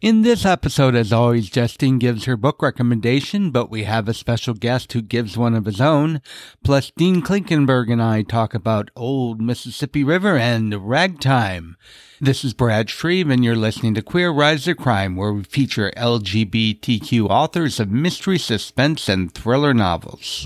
In this episode, as always, Justine gives her book recommendation, but we have a special guest who gives one of his own. Plus, Dean Klinkenberg and I talk about Old Mississippi River and ragtime. This is Brad Shreve, and you're listening to Queer Rise to Crime, where we feature LGBTQ authors of mystery, suspense, and thriller novels.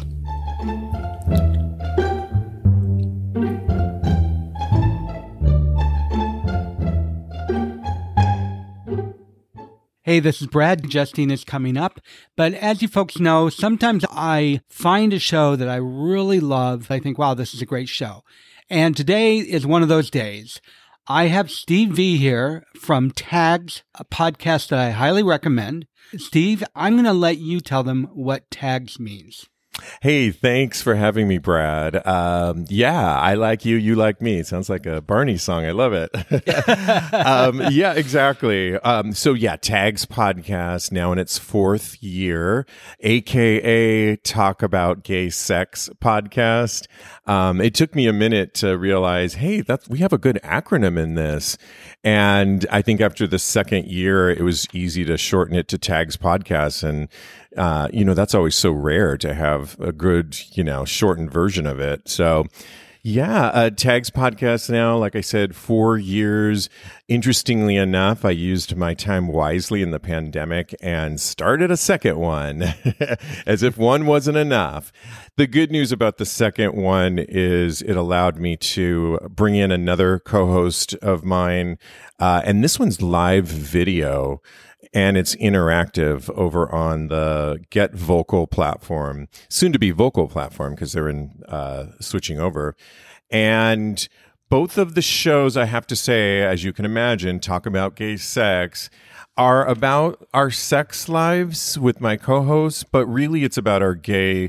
Hey, this is Brad. Justine is coming up. But as you folks know, sometimes I find a show that I really love. I think, wow, this is a great show. And today is one of those days. I have Steve V here from Tags, a podcast that I highly recommend. Steve, I'm going to let you tell them what Tags means. Hey, thanks for having me, Brad. Yeah, I like you, you like me. It sounds like a Barney song. I love it. Yeah, exactly. Tags podcast now in its fourth year, aka Talk About Gay Sex podcast. It took me a minute to realize, hey, we have a good acronym in this. And I think after the second year, it was easy to shorten it to Tags podcast. And that's always so rare to have a good, shortened version of it. So, Tags podcast now, like I said, 4 years. Interestingly enough, I used my time wisely in the pandemic and started a second one as if one wasn't enough. The good news about the second one is it allowed me to bring in another co-host of mine. And this one's live video. And it's interactive over on the Get Vocal platform, soon to be Vocal platform, because they're switching over. And both of the shows, I have to say, as you can imagine, Talk About Gay Sex, are about our sex lives with my co-hosts, but really it's about our gay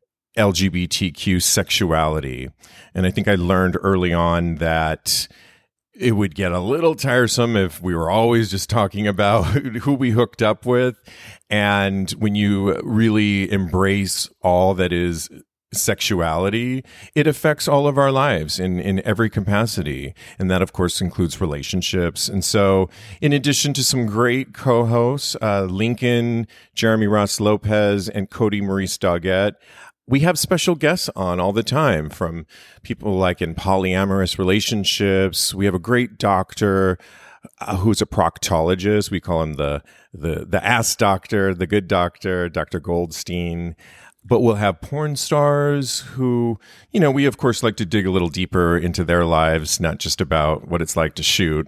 LGBTQ sexuality. And I think I learned early on that it would get a little tiresome if we were always just talking about who we hooked up with. And when you really embrace all that is sexuality, it affects all of our lives in every capacity. And that, of course, includes relationships. And so in addition to some great co-hosts, Lincoln, Jeremy Ross Lopez, and Cody Maurice Doggett, we have special guests on all the time, from people like in polyamorous relationships. We have a great doctor who's a proctologist. We call him the ass doctor, the good doctor, Dr. Goldstein. But we'll have porn stars who, we of course like to dig a little deeper into their lives, not just about what it's like to shoot.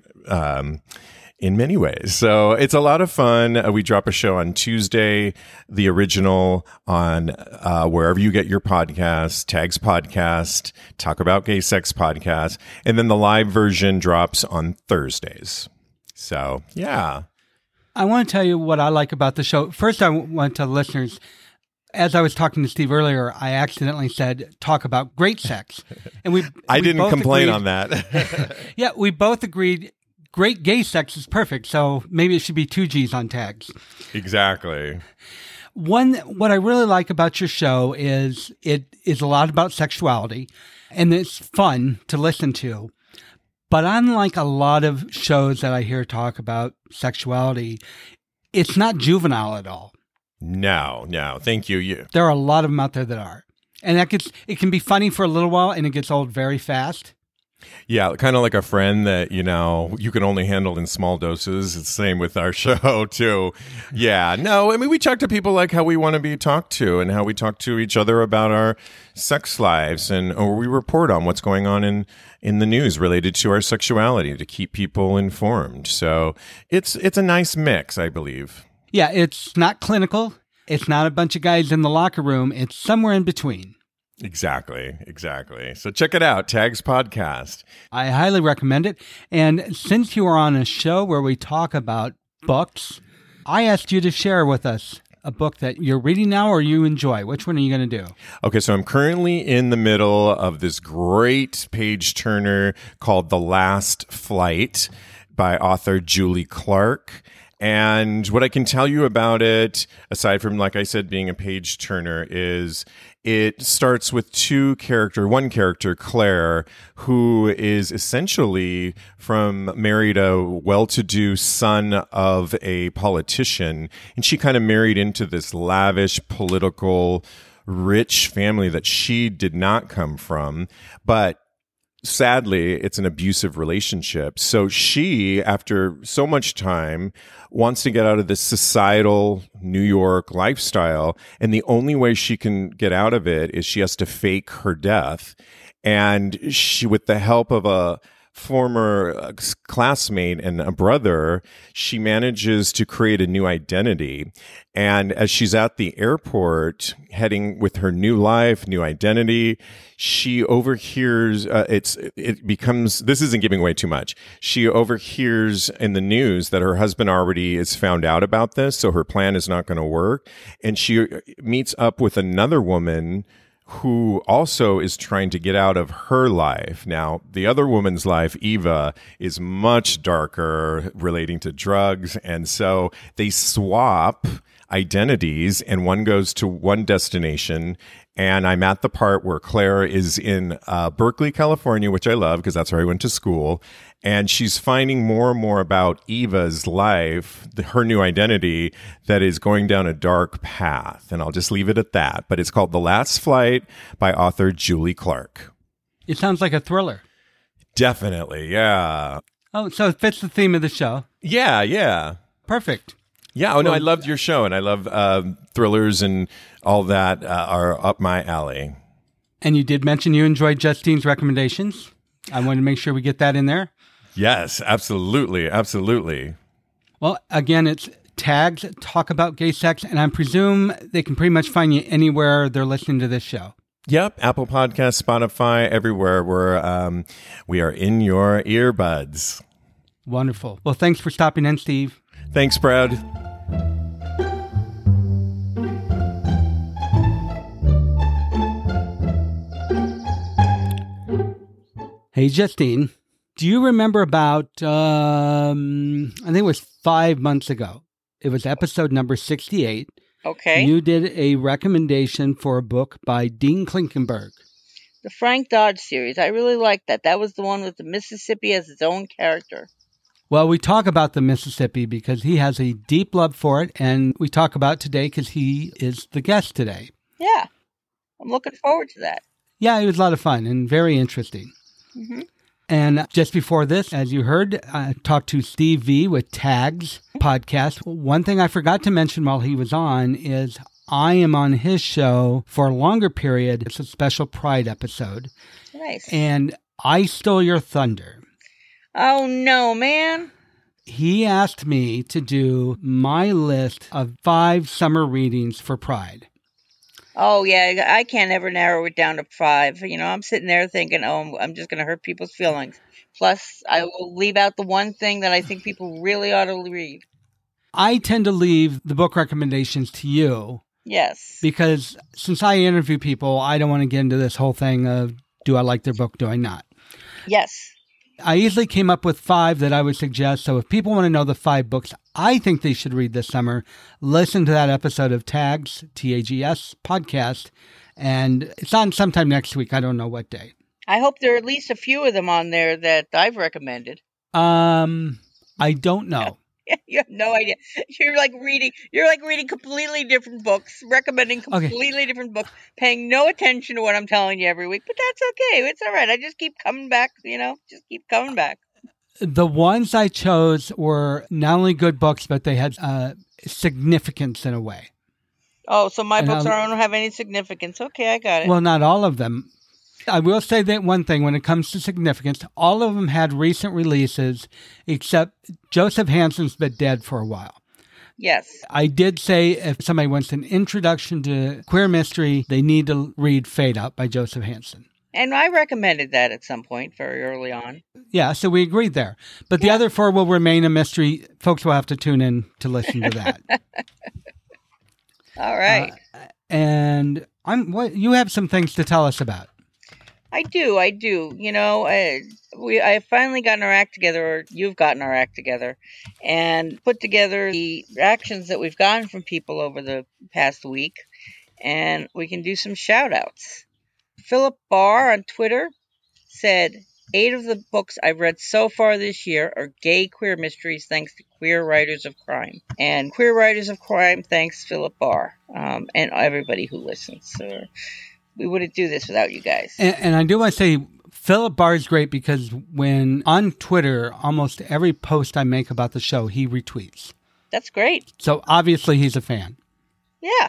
In many ways. So it's a lot of fun. We drop a show on Tuesday, the original on wherever you get your podcasts, Tags Podcast, Talk About Gay Sex Podcast, and then the live version drops on Thursdays. So, yeah. I want to tell you what I like about the show. First, I want to tell listeners, as I was talking to Steve earlier, I accidentally said, talk about great sex. And I didn't complain on that. Yeah, we both agreed great gay sex is perfect, so maybe it should be 2 G's on Tags. Exactly. What I really like about your show is it is a lot about sexuality, and it's fun to listen to. But unlike a lot of shows that I hear talk about sexuality, it's not juvenile at all. No. Thank you. There are a lot of them out there that are. And it can be funny for a little while, and it gets old very fast. Yeah, kind of like a friend that, you can only handle in small doses. It's the same with our show, too. Yeah, no, I mean, we talk to people like how we want to be talked to and how we talk to each other about our sex lives, or we report on what's going on in the news related to our sexuality to keep people informed. So it's a nice mix, I believe. Yeah, it's not clinical. It's not a bunch of guys in the locker room. It's somewhere in between. Exactly. So check it out, Tags Podcast. I highly recommend it. And since you are on a show where we talk about books, I asked you to share with us a book that you're reading now or you enjoy. Which one are you going to do? Okay, so I'm currently in the middle of this great page turner called The Last Flight by author Julie Clark. And what I can tell you about it, aside from, like I said, being a page turner, is it starts with one character, Claire, who is essentially married a well-to-do son of a politician. And she kind of married into this lavish, political, rich family that she did not come from. But sadly, it's an abusive relationship. So she, after so much time, wants to get out of this societal New York lifestyle. And the only way she can get out of it is she has to fake her death. And she, with the help of a former classmate and a brother, she manages to create a new identity. And as she's at the airport heading with her new life, new identity, she overhears, this isn't giving away too much. She overhears in the news that her husband already is found out about this, so her plan is not going to work. And she meets up with another woman who also is trying to get out of her life. Now, the other woman's life, Eva, is much darker, relating to drugs. And so they swap identities, and one goes to one destination. And I'm at the part where Claire is in Berkeley, California, which I love because that's where I went to school. And she's finding more and more about Eva's life, her new identity, that is going down a dark path. And I'll just leave it at that. But it's called The Last Flight by author Julie Clark. It sounds like a thriller. Definitely, yeah. Oh, so it fits the theme of the show. Yeah. Perfect. Yeah, I loved your show, and I love thrillers and all that are up my alley. And you did mention you enjoyed Justine's recommendations. I wanted to make sure we get that in there. Yes, absolutely. Well, again, it's Tags, Talk About Gay Sex, and I presume they can pretty much find you anywhere they're listening to this show. Yep, Apple Podcasts, Spotify, everywhere we are in your earbuds. Wonderful. Well, thanks for stopping in, Steve. Thanks, Brad. Hey, Justine, do you remember about, I think it was 5 months ago. It was episode number 68. Okay. You did a recommendation for a book by Dean Klinkenberg. The Frank Dodge series. I really liked that. That was the one with the Mississippi as its own character. Well, we talk about the Mississippi because he has a deep love for it, and we talk about today because he is the guest today. Yeah. I'm looking forward to that. Yeah, it was a lot of fun and very interesting. Mm-hmm. And just before this, as you heard, I talked to Steve V with Tags podcast. One thing I forgot to mention while he was on is I am on his show for a longer period. It's a special Pride episode. Nice. And I stole your thunder. Oh, no, man. He asked me to do my list of 5 summer readings for Pride. Oh, yeah. I can't ever narrow it down to 5. I'm sitting there thinking, I'm just going to hurt people's feelings. Plus, I will leave out the one thing that I think people really ought to read. I tend to leave the book recommendations to you. Yes. Because since I interview people, I don't want to get into this whole thing of, do I like their book, do I not? Yes. I easily came up with 5 that I would suggest. So if people want to know the 5 books I think they should read this summer, listen to that episode of Tags, T-A-G-S podcast. And it's on sometime next week. I don't know what day. I hope there are at least a few of them on there that I've recommended. I don't know. You have no idea. You're like reading completely different books, recommending completely different books, paying no attention to what I'm telling you every week. But that's okay. It's all right. I just keep coming back, just keep coming back. The ones I chose were not only good books, but they had significance in a way. Oh, so my books don't have any significance. Okay, I got it. Well, not all of them. I will say that one thing, when it comes to significance, all of them had recent releases, except Joseph Hanson's been dead for a while. Yes. I did say if somebody wants an introduction to queer mystery, they need to read Fade Out by Joseph Hanson. And I recommended that at some point very early on. Yeah, so we agreed there. But the other 4 will remain a mystery. Folks will have to tune in to listen to that. All right. And you have some things to tell us about. I do. You know, I finally gotten our act together, or you've gotten our act together, and put together the reactions that we've gotten from people over the past week, and we can do some shout outs. Philip Barr on Twitter said, 8 of the books I've read so far this year are gay queer mysteries thanks to Queer Writers of Crime. And Queer Writers of Crime thanks Philip Barr, and everybody who listens. We wouldn't do this without you guys. And I do want to say, Philip Barr is great because when on Twitter, almost every post I make about the show, he retweets. That's great. So obviously he's a fan. Yeah.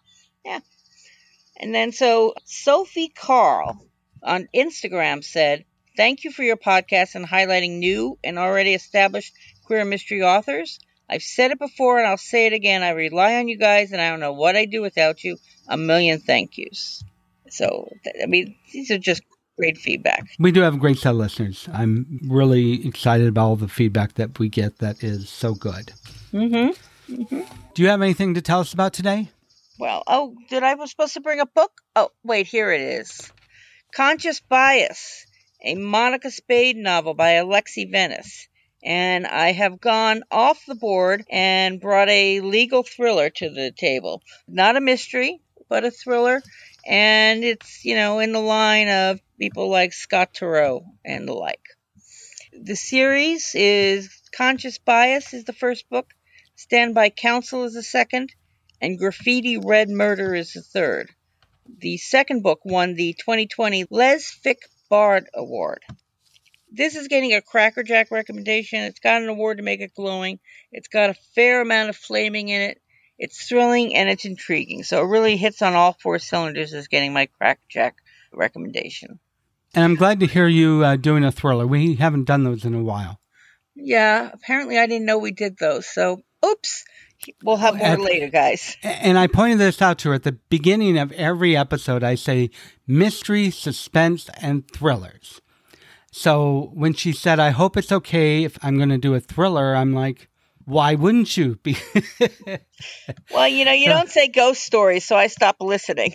And then so Sophie Carl on Instagram said, thank you for your podcast and highlighting new and already established queer mystery authors. I've said it before and I'll say it again. I rely on you guys and I don't know what I'd do without you. A million thank yous. So, I mean, these are just great feedback. We do have a great set of listeners. I'm really excited about all the feedback that we get that is so good. Mm-hmm. Mm-hmm. Do you have anything to tell us about today? Well, I was supposed to bring a book? Oh, wait, here it is. Conscious Bias, a Monica Spade novel by Alexi Venice. And I have gone off the board and brought a legal thriller to the table. Not a mystery, but a thriller. And it's, in the line of people like Scott Turow and the like. The series is Conscious Bias is the first book, Stand by Counsel is the second, and Graffiti Red Murder is the third. The second book won the 2020 Les Fick Bard Award. This is getting a Crackerjack recommendation. It's got an award to make it glowing. It's got a fair amount of flaming in it. It's thrilling and it's intriguing. So it really hits on all 4 cylinders as getting my Crackerjack recommendation. And I'm glad to hear you doing a thriller. We haven't done those in a while. Yeah, apparently I didn't know we did those. So, oops. We'll have more later, guys. And I pointed this out to her at the beginning of every episode. I say mystery, suspense, and thrillers. So when she said, I hope it's okay if I'm going to do a thriller, I'm like, why wouldn't you be? Well, you don't say ghost stories, so I stopped listening.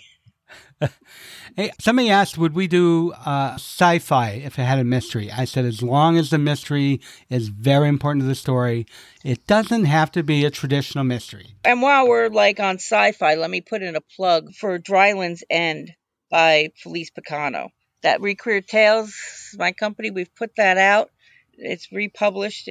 Hey, somebody asked, would we do sci-fi if it had a mystery? I said, as long as the mystery is very important to the story, it doesn't have to be a traditional mystery. And while we're on sci-fi, let me put in a plug for Dryland's End by Felice Picano. That Requeer Tales, my company, we've put that out. It's republished.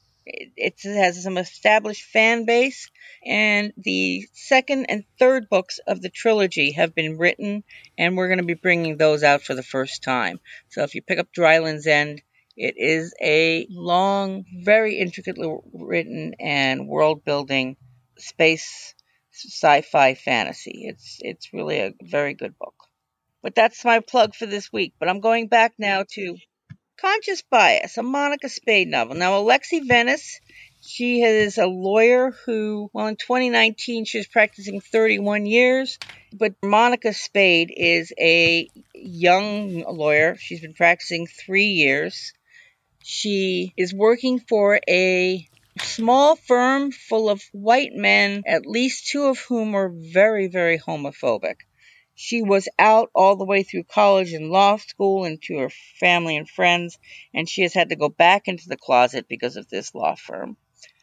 It has some established fan base, and the second and third books of the trilogy have been written, and we're going to be bringing those out for the first time. So if you pick up Dryland's End, it is a long, very intricately written and world-building space sci-fi fantasy. It's really a very good book. But that's my plug for this week. But I'm going back now to Conscious Bias, a Monica Spade novel. Now, Alexi Venice, she is a lawyer who, in 2019, she was practicing 31 years. But Monica Spade is a young lawyer. She's been practicing 3 years. She is working for a small firm full of white men, at least 2 of whom are very, very homophobic. She was out all the way through college and law school and to her family and friends, and she has had to go back into the closet because of this law firm.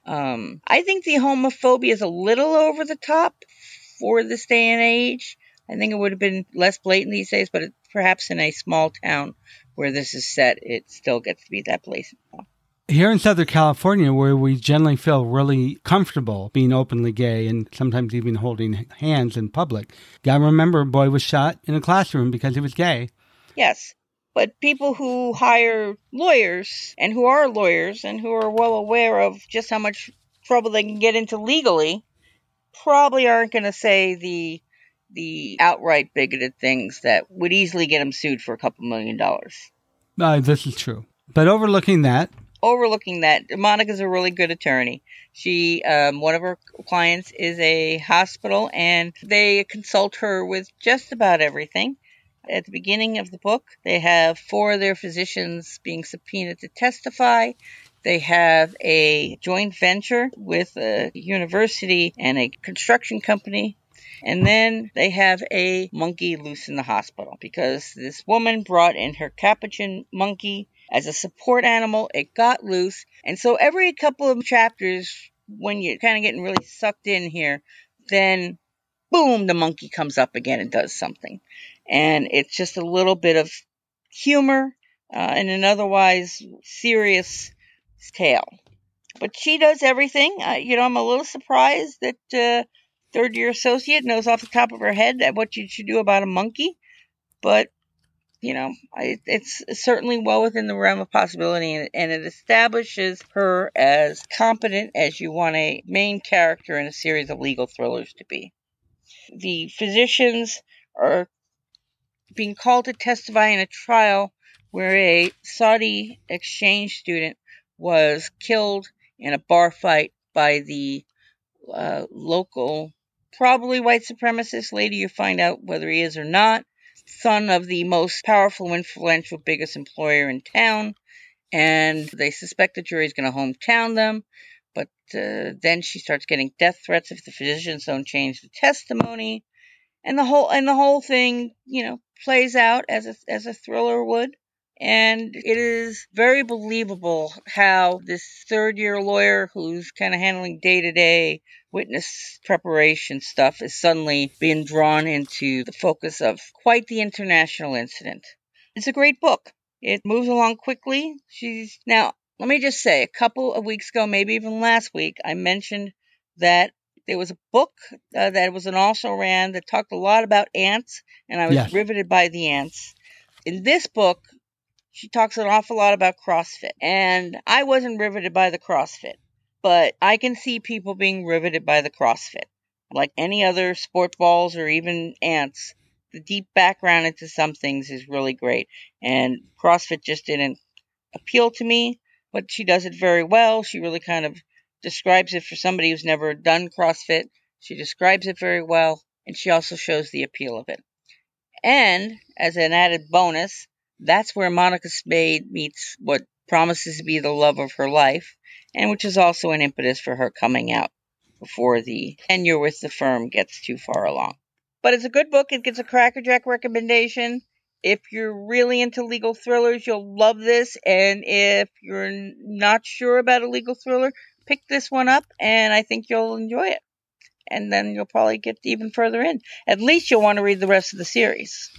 I think the homophobia is a little over the top for this day and age. I think it would have been less blatant these days, but perhaps in a small town where this is set, it still gets to be that place. Here in Southern California, where we generally feel really comfortable being openly gay and sometimes even holding hands in public, gotta remember a boy was shot in a classroom because he was gay. Yes, but people who hire lawyers and who are lawyers and who are well aware of just how much trouble they can get into legally probably aren't going to say the outright bigoted things that would easily get them sued for a couple $1 million. This is true. But overlooking that, Monica's a really good attorney. She, one of her clients is a hospital, and they consult her with just about everything. At the beginning of the book, they have 4 of their physicians being subpoenaed to testify. They have a joint venture with a university and a construction company And then they have a monkey loose in the hospital because this woman brought in her capuchin monkey as a support animal. It got loose. And so every couple of chapters, when you're kind of getting really sucked in here, then boom, the monkey comes up again and does something. And it's just a little bit of humor in an otherwise serious tale. But she does everything. I'm a little surprised that third-year associate knows off the top of her head what you should do about a monkey. But, it's certainly well within the realm of possibility, and it establishes her as competent as you want a main character in a series of legal thrillers to be. The physicians are being called to testify in a trial where a Saudi exchange student was killed in a bar fight by the local, probably white supremacist. Later you find out whether he is or not. Son of the most powerful, influential, biggest employer in town. And they suspect the jury is going to hometown them. But then she starts getting death threats if the physicians don't change the testimony. And the whole thing, plays out as a thriller would. And it is very believable how this third-year lawyer who's kind of handling day-to-day witness preparation stuff is suddenly being drawn into the focus of quite the international incident. It's a great book. It moves along quickly. Now, let me just say, a couple of weeks ago, maybe even last week, I mentioned that there was a book that was an also-ran that talked a lot about ants, and I was riveted by the ants. In this book, she talks an awful lot about CrossFit, and I wasn't riveted by the CrossFit, but I can see people being riveted by the CrossFit. Like any other sport balls or even ants, the deep background into some things is really great, and CrossFit just didn't appeal to me, but she does it very well. She really kind of describes it for somebody who's never done CrossFit. She describes it very well, and she also shows the appeal of it. And as an added bonus, that's where Monica Spade meets what promises to be the love of her life, and which is also an impetus for her coming out before the tenure with the firm gets too far along. But it's a good book. It gets a crackerjack recommendation. If you're really into legal thrillers, you'll love this. And if you're not sure about a legal thriller, pick this one up, and I think you'll enjoy it. And then you'll probably get even further in. At least you'll want to read the rest of the series.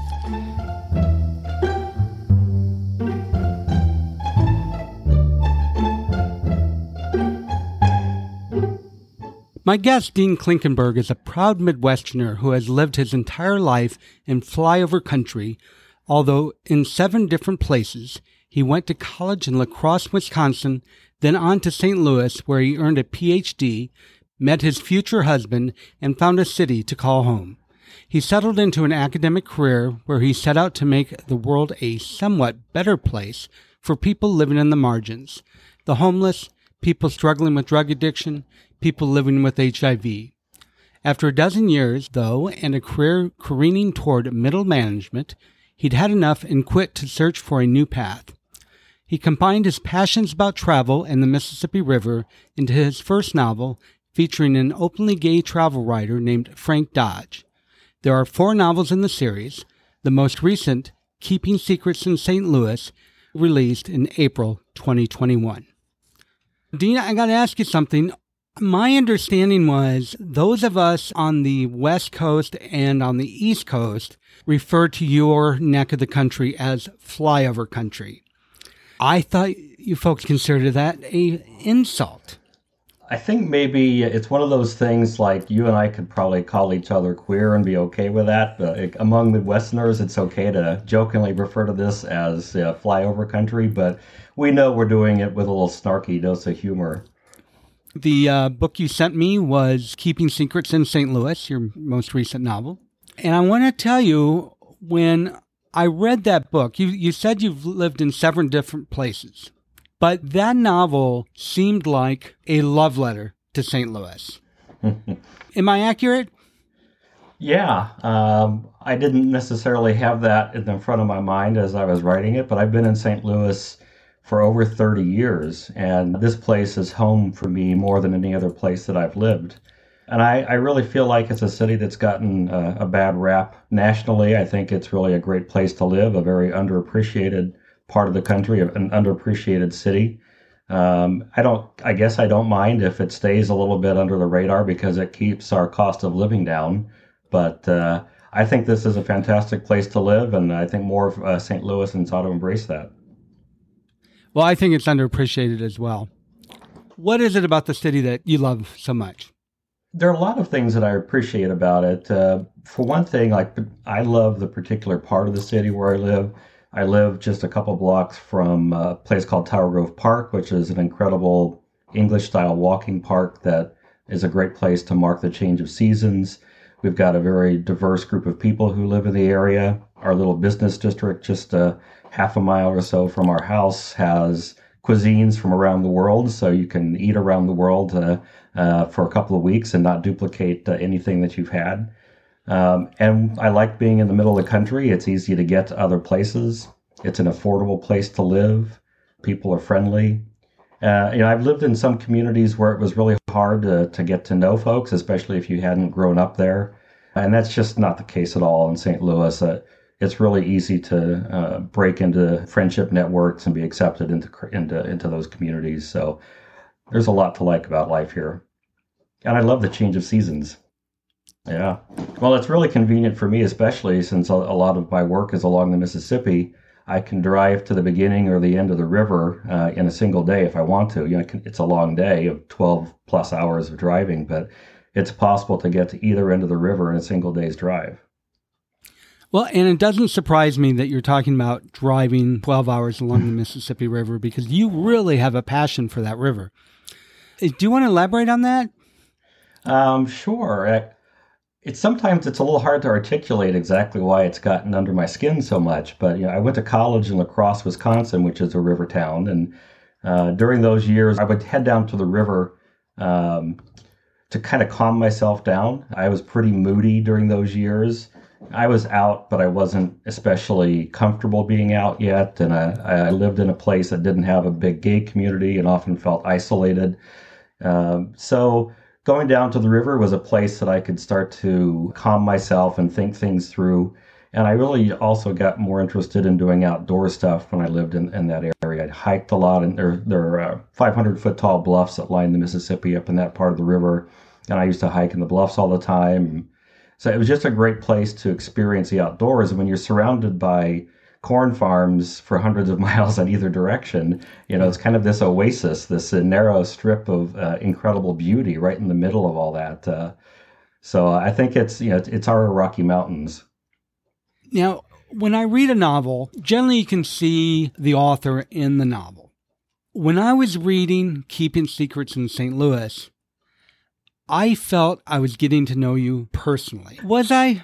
My guest, Dean Klinkenberg, is a proud Midwesterner who has lived his entire life in flyover country, although in 7 different places. He went to college in La Crosse, Wisconsin, then on to St. Louis, where he earned a Ph.D., met his future husband, and found a city to call home. He settled into an academic career where he set out to make the world a somewhat better place for people living in the margins, the homeless, people struggling with drug addiction, people living with HIV. After a dozen years, though, and a career careening toward middle management, he'd had enough and quit to search for a new path. He combined his passions about travel and the Mississippi River into his first novel, featuring an openly gay travel writer named Frank Dodge. There are 4 novels in the series, the most recent, Keeping Secrets in St. Louis, released in April 2021. Dean, I got to ask you something. My understanding was those of us on the West Coast and on the East Coast refer to your neck of the country as flyover country. I thought you folks considered that an insult. I think maybe it's one of those things like you and I could probably call each other queer and be okay with that. But among Midwesterners, it's okay to jokingly refer to this as flyover country, but we know we're doing it with a little snarky dose of humor. The book you sent me was Keeping Secrets in St. Louis, your most recent novel. And I want to tell you, when I read that book, you said you've lived in 7 different places, but that novel seemed like a love letter to St. Louis. Am I accurate? Yeah. I didn't necessarily have that in the front of my mind as I was writing it, but I've been in St. Louis for over 30 years, and this place is home for me more than any other place that I've lived. And I really feel like it's a city that's gotten a bad rap nationally. I think it's really a great place to live, a very underappreciated part of the country, an underappreciated city. I guess I don't mind if it stays a little bit under the radar because it keeps our cost of living down. But I think this is a fantastic place to live, and I think more of St. Louisans ought to embrace that. Well, I think it's underappreciated as well. What is it about the city that you love so much? There are a lot of things that I appreciate about it. For one thing, like I love the particular part of the city where I live. I live just a couple blocks from a place called Tower Grove Park, which is an incredible English-style walking park that is a great place to mark the change of seasons. We've got a very diverse group of people who live in the area. Our little business district, just a half a mile or so from our house, has cuisines from around the world, so you can eat around the world for a couple of weeks and not duplicate anything that you've had. And I like being in the middle of the country. It's easy to get to other places. It's an affordable place to live. People are friendly. I've lived in some communities where it was really hard to get to know folks, especially if you hadn't grown up there. And that's just not the case at all in St. Louis. It's really easy to break into friendship networks and be accepted into those communities. So there's a lot to like about life here. And I love the change of seasons. Yeah. Well, it's really convenient for me, especially since a lot of my work is along the Mississippi. I can drive to the beginning or the end of the river in a single day if I want to. It's a long day of 12 plus hours of driving, but it's possible to get to either end of the river in a single day's drive. Well, and it doesn't surprise me that you're talking about driving 12 hours along the Mississippi River because you really have a passion for that river. Do you want to elaborate on that? Sure. Sometimes it's a little hard to articulate exactly why it's gotten under my skin so much, but I went to college in La Crosse, Wisconsin, which is a river town, and during those years, I would head down to the river to kind of calm myself down. I was pretty moody during those years. I was out, but I wasn't especially comfortable being out yet, and I lived in a place that didn't have a big gay community and often felt isolated. So going down to the river was a place that I could start to calm myself and think things through. And I really also got more interested in doing outdoor stuff when I lived in that area. I hiked a lot, and there are 500-foot tall bluffs that line the Mississippi up in that part of the river. And I used to hike in the bluffs all the time. So it was just a great place to experience the outdoors. And when you're surrounded by corn farms for hundreds of miles in either direction, it's kind of this oasis, this narrow strip of incredible beauty right in the middle of all that. So I think it's our Rocky Mountains. Now, when I read a novel, generally you can see the author in the novel. When I was reading Keeping Secrets in St. Louis, I felt I was getting to know you personally. Was I?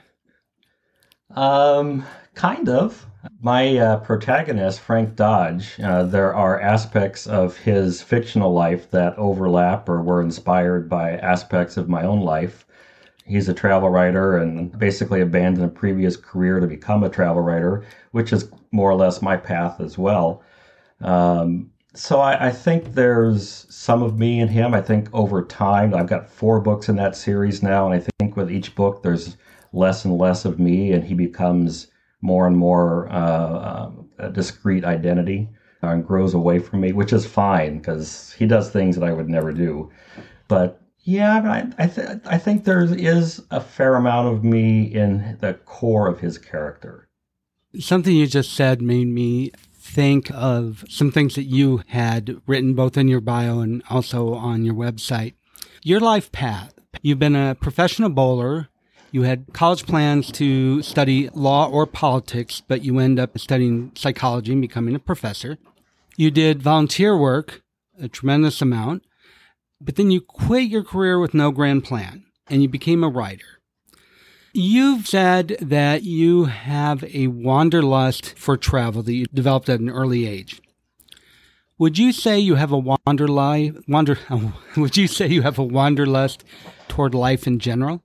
Kind of. My protagonist, Frank Dodge, there are aspects of his fictional life that overlap or were inspired by aspects of my own life. He's a travel writer and basically abandoned a previous career to become a travel writer, which is more or less my path as well. So I think there's some of me in him. I think over time, I've got 4 books in that series now, and I think with each book, there's less and less of me, and he becomes more and more a discrete identity and grows away from me, which is fine because he does things that I would never do. But yeah, I think there is a fair amount of me in the core of his character. Something you just said made me think of some things that you had written both in your bio and also on your website. Your life path. You've been a professional bowler. You had college plans to study law or politics, but you end up studying psychology and becoming a professor. You did volunteer work, a tremendous amount, but then you quit your career with no grand plan and you became a writer. You've said that you have a wanderlust for travel that you developed at an early age. Would you say you have a Would you say you have a wanderlust toward life in general?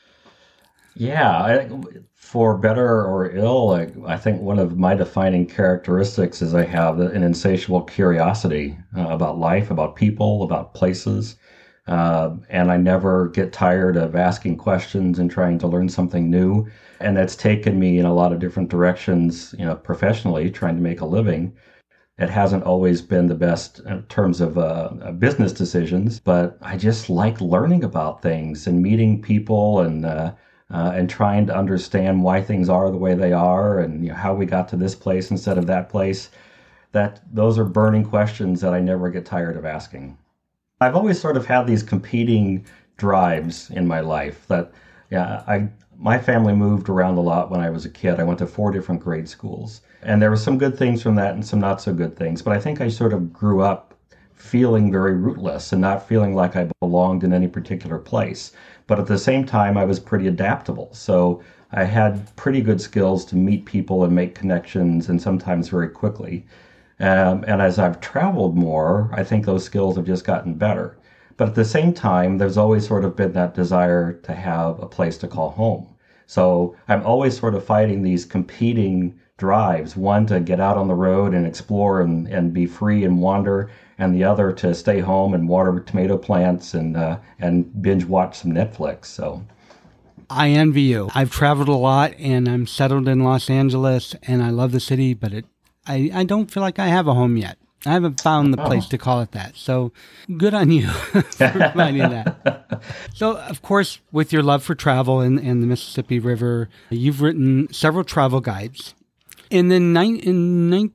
Yeah, for better or ill, I think one of my defining characteristics is I have an insatiable curiosity about life, about people, about places. And I never get tired of asking questions and trying to learn something new. And that's taken me in a lot of different directions, professionally, trying to make a living. It hasn't always been the best in terms of business decisions, but I just like learning about things and meeting people and trying to understand why things are the way they are and how we got to this place instead of that place. Those are burning questions that I never get tired of asking. I've always sort of had these competing drives in my life my family moved around a lot when I was a kid. I went to 4 different grade schools, and there were some good things from that and some not so good things. But I think I sort of grew up feeling very rootless and not feeling like I belonged in any particular place. But at the same time, I was pretty adaptable. So I had pretty good skills to meet people and make connections, and sometimes very quickly. And as I've traveled more, I think those skills have just gotten better. But at the same time, there's always sort of been that desire to have a place to call home. So I'm always sort of fighting these competing drives, one to get out on the road and explore and be free and wander, and the other to stay home and water tomato plants and binge watch some Netflix. So I envy you. I've traveled a lot, and I'm settled in Los Angeles, and I love the city, but I don't feel like I have a home yet. I haven't found the place to call it that. So good on you for reminding that. So, of course, with your love for travel and the Mississippi River, you've written several travel guides. And then in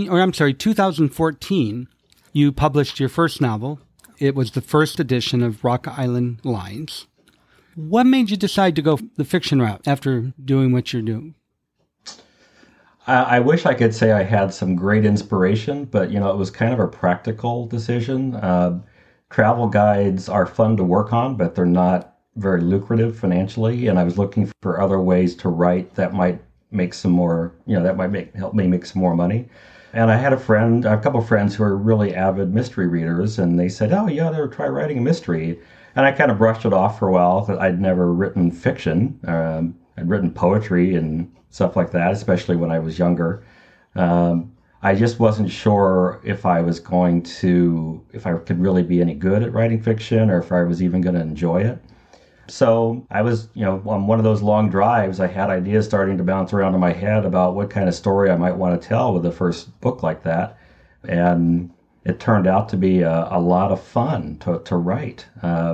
2014, you published your first novel. It was the first edition of Rock Island Lines. What made you decide to go the fiction route after doing what you're doing? I wish I could say I had some great inspiration, but it was kind of a practical decision. Travel guides are fun to work on, but they're not very lucrative financially. And I was looking for other ways to write that might make some more, help me make some more money. And I had a couple of friends who are really avid mystery readers, and they said, "Oh, you ought to try writing a mystery." And I kind of brushed it off for a while because I'd never written fiction. I'd written poetry and stuff like that, especially when I was younger. I just wasn't sure if I could really be any good at writing fiction or if I was even going to enjoy it. So I was, on one of those long drives, I had ideas starting to bounce around in my head about what kind of story I might want to tell with the first book like that. And it turned out to be a lot of fun to write.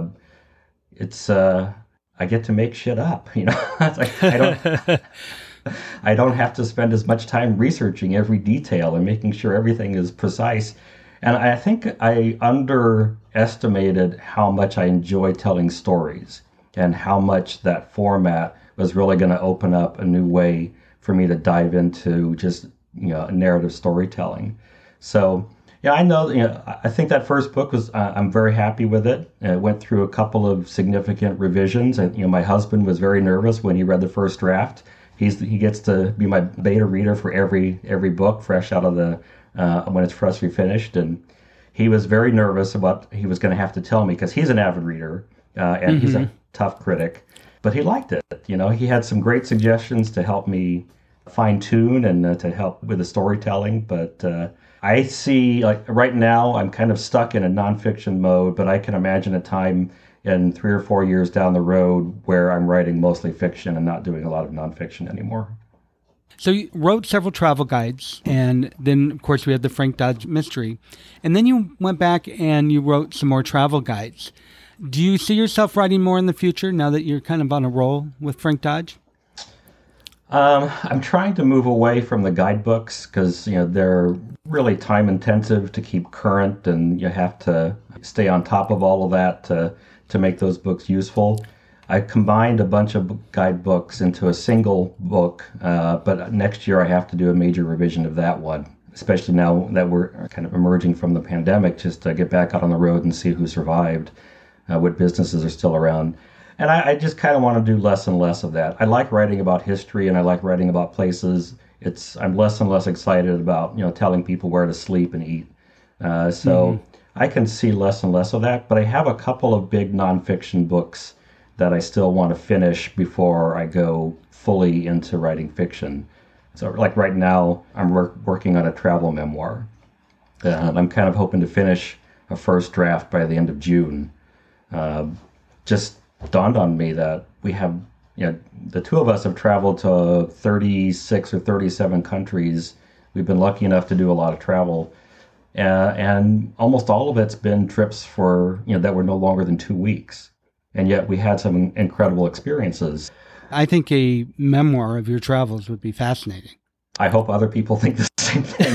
I get to make shit up, It's like, I don't have to spend as much time researching every detail and making sure everything is precise. And I think I underestimated how much I enjoy telling stories and how much that format was really going to open up a new way for me to dive into just, narrative storytelling. So, yeah, I know, I think that first book I'm very happy with it. It went through a couple of significant revisions. And, my husband was very nervous when he read the first draft. He gets to be my beta reader for every book fresh out of when it's freshly finished, and he was very nervous about what he was going to have to tell me because he's an avid reader and he's a tough critic, but he liked it. He had some great suggestions to help me fine tune and to help with the storytelling. But I see, like right now, I'm kind of stuck in a nonfiction mode, but I can imagine a time in 3 or 4 years down the road where I'm writing mostly fiction and not doing a lot of nonfiction anymore. So you wrote several travel guides, and then, of course, we had the Frank Dodge mystery. And then you went back and you wrote some more travel guides. Do you see yourself writing more in the future now that you're kind of on a roll with Frank Dodge? I'm trying to move away from the guidebooks because, they're really time intensive to keep current, and you have to stay on top of all of that to make those books useful. I combined a bunch of guidebooks into a single book, but next year I have to do a major revision of that one, especially now that we're kind of emerging from the pandemic, just to get back out on the road and see who survived, what businesses are still around. And I just kind of want to do less and less of that. I like writing about history and I like writing about places. I'm less and less excited about, telling people where to sleep and eat. I can see less and less of that, but I have a couple of big nonfiction books that I still want to finish before I go fully into writing fiction. So like right now, I'm working on a travel memoir. I'm kind of hoping to finish a first draft by the end of June. just dawned on me that we have, the two of us have traveled to 36 or 37 countries. We've been lucky enough to do a lot of travel. And almost all of it's been trips that were no longer than 2 weeks. And yet we had some incredible experiences. I think a memoir of your travels would be fascinating. I hope other people think the same thing.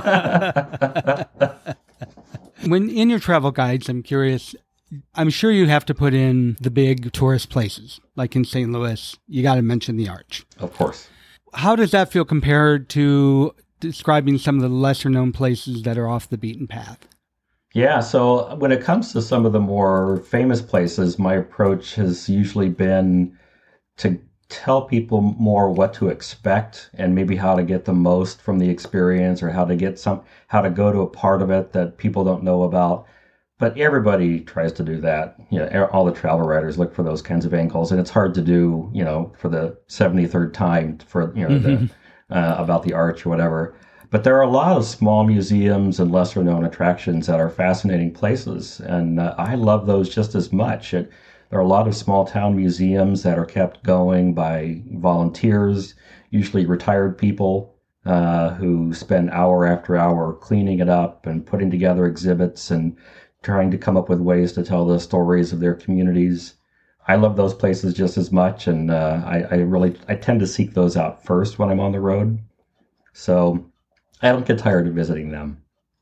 When in your travel guides, I'm curious, I'm sure you have to put in the big tourist places, like in St. Louis. You got to mention the Arch. Of course. How does that feel compared to describing some of the lesser known places that are off the beaten path? Yeah, so when it comes to some of the more famous places, my approach has usually been to tell people more what to expect and maybe how to get the most from the experience, or how to go to a part of it that people don't know about. But everybody tries to do that. All the travel writers look for those kinds of angles, and it's hard to do, for the 73rd time about the Arch or whatever. But there are a lot of small museums and lesser known attractions that are fascinating places, and I love those just as much. There are a lot of small town museums that are kept going by volunteers, usually retired people who spend hour after hour cleaning it up and putting together exhibits and trying to come up with ways to tell the stories of their communities. I love those places just as much, and I tend to seek those out first when I'm on the road. So I don't get tired of visiting them.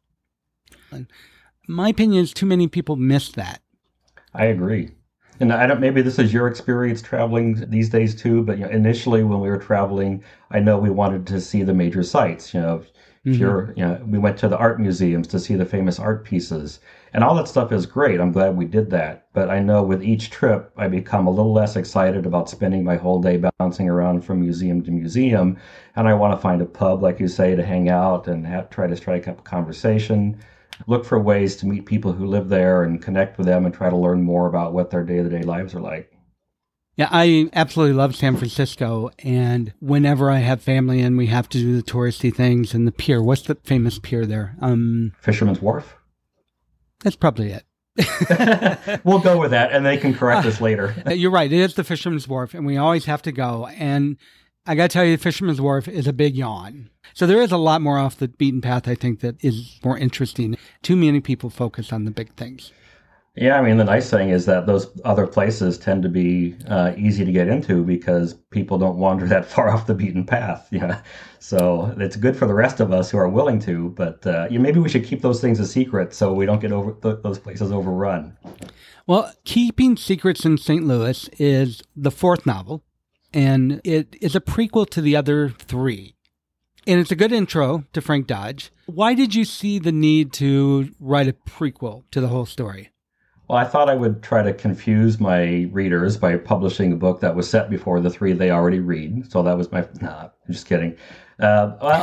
My opinion is too many people miss that. I agree. And maybe this is your experience traveling these days too, but initially when we were traveling, I know we wanted to see the major sites. We went to the art museums to see the famous art pieces, and all that stuff is great. I'm glad we did that. But I know with each trip, I become a little less excited about spending my whole day bouncing around from museum to museum. And I want to find a pub, like you say, to hang out and try to strike up a conversation. Look for ways to meet people who live there and connect with them and try to learn more about what their day-to-day lives are like. Yeah, I absolutely love San Francisco. And whenever I have family and we have to do the touristy things and the pier, what's the famous pier there? Fisherman's Wharf? That's probably it. We'll go with that, and they can correct us later. You're right. It is the Fisherman's Wharf, and we always have to go. And I got to tell you, the Fisherman's Wharf is a big yawn. So there is a lot more off the beaten path, I think, that is more interesting. Too many people focus on the big things. Yeah, I mean, the nice thing is that those other places tend to be easy to get into because people don't wander that far off the beaten path. So it's good for the rest of us who are willing to, but maybe we should keep those things a secret so we don't get those places overrun. Well, Keeping Secrets in St. Louis is the fourth novel, and it is a prequel to the other three. And it's a good intro to Frank Dodge. Why did you see the need to write a prequel to the whole story? Well, I thought I would try to confuse my readers by publishing a book that was set before the three they already read. So that was I'm just kidding. I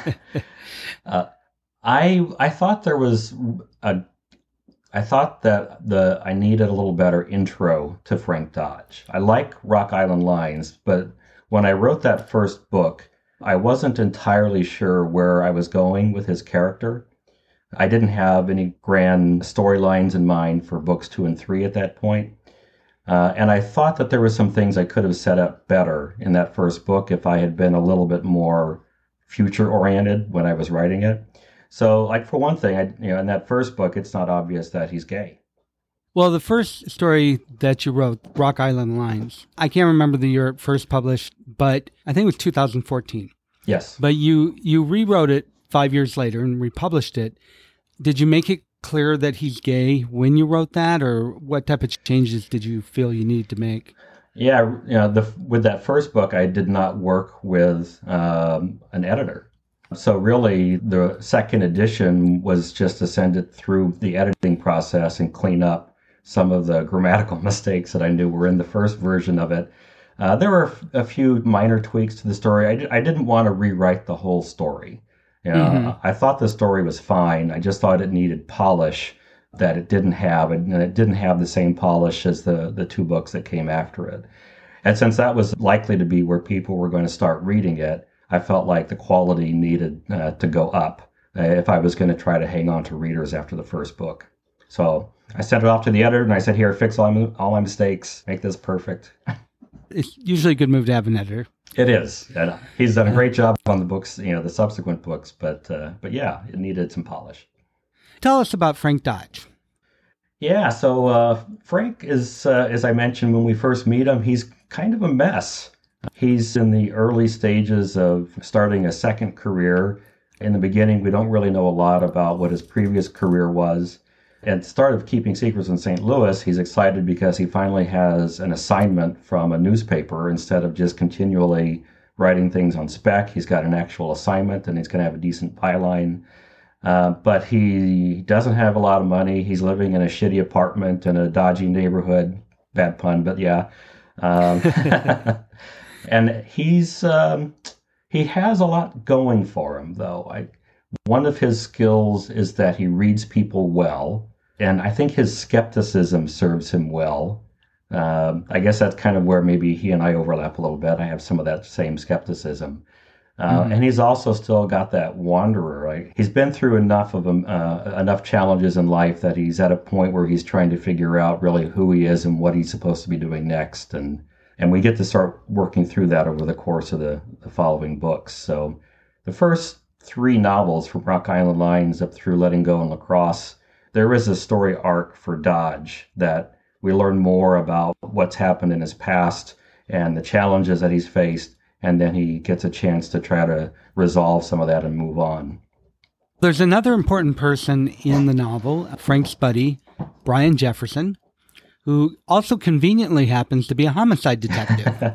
thought there was I thought that I needed a little better intro to Frank Dodge. I like Rock Island Lines, but when I wrote that first book, I wasn't entirely sure where I was going with his character. I didn't have any grand storylines in mind for books 2 and 3 at that point. And I thought that there were some things I could have set up better in that first book if I had been a little bit more future-oriented when I was writing it. So, like, for one thing, in that first book, it's not obvious that he's gay. Well, the first story that you wrote, Rock Island Lines, I can't remember the year it first published, but I think it was 2014. Yes. But you rewrote it 5 years later and republished it. Did you make it clear that he's gay when you wrote that, or what type of changes did you feel you needed to make? Yeah, with that first book, I did not work with an editor. So really, the second edition was just to send it through the editing process and clean up some of the grammatical mistakes that I knew were in the first version of it. There were a few minor tweaks to the story. I didn't want to rewrite the whole story. I thought the story was fine. I just thought it needed polish that it didn't have, and it didn't have the same polish as the 2 books that came after it. And since that was likely to be where people were going to start reading it, I felt like the quality needed to go up if I was going to try to hang on to readers after the first book. So I sent it off to the editor, and I said, "Here, fix all my mistakes, make this perfect." It's usually a good move to have an editor. It is. And he's done a great job on the books, the subsequent books, but yeah, it needed some polish. Tell us about Frank Dodge. Yeah, so Frank is, as I mentioned when we first meet him, he's kind of a mess. He's in the early stages of starting a second career. In the beginning, we don't really know a lot about what his previous career was. At the start of Keeping Secrets in St. Louis, he's excited because he finally has an assignment from a newspaper. Instead of just continually writing things on spec, he's got an actual assignment, and he's going to have a decent byline. But he doesn't have a lot of money. He's living in a shitty apartment in a dodgy neighborhood. Bad pun, but yeah. And he has a lot going for him, though. One of his skills is that he reads people well, and I think his skepticism serves him well. I guess that's kind of where maybe he and I overlap a little bit. I have some of that same skepticism. And he's also still got that wanderer. Like, he's been through enough challenges in life that he's at a point where he's trying to figure out really who he is and what he's supposed to be doing next. And we get to start working through that over the course of the following books. So the first 3 novels, from Rock Island Lines up through Letting Go and Lacrosse, there is a story arc for Dodge that we learn more about what's happened in his past and the challenges that he's faced, and then he gets a chance to try to resolve some of that and move on. There's another important person in the novel, Frank's buddy, Brian Jefferson, who also conveniently happens to be a homicide detective.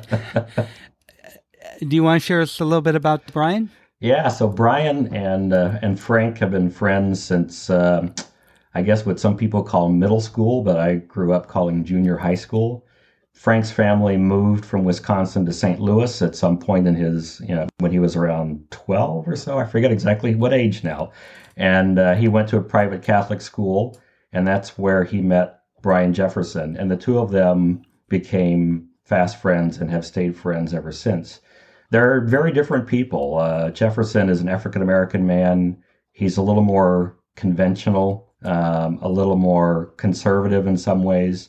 Do you want to share us a little bit about Brian? Yeah, so Brian and Frank have been friends since, I guess what some people call middle school, but I grew up calling junior high school. Frank's family moved from Wisconsin to St. Louis at some point in his, when he was around 12 or so. I forget exactly what age now. And he went to a private Catholic school, and that's where he met Brian Jefferson. And the two of them became fast friends and have stayed friends ever since. They're very different people. Jefferson is an African-American man. He's a little more conventional, a little more conservative in some ways.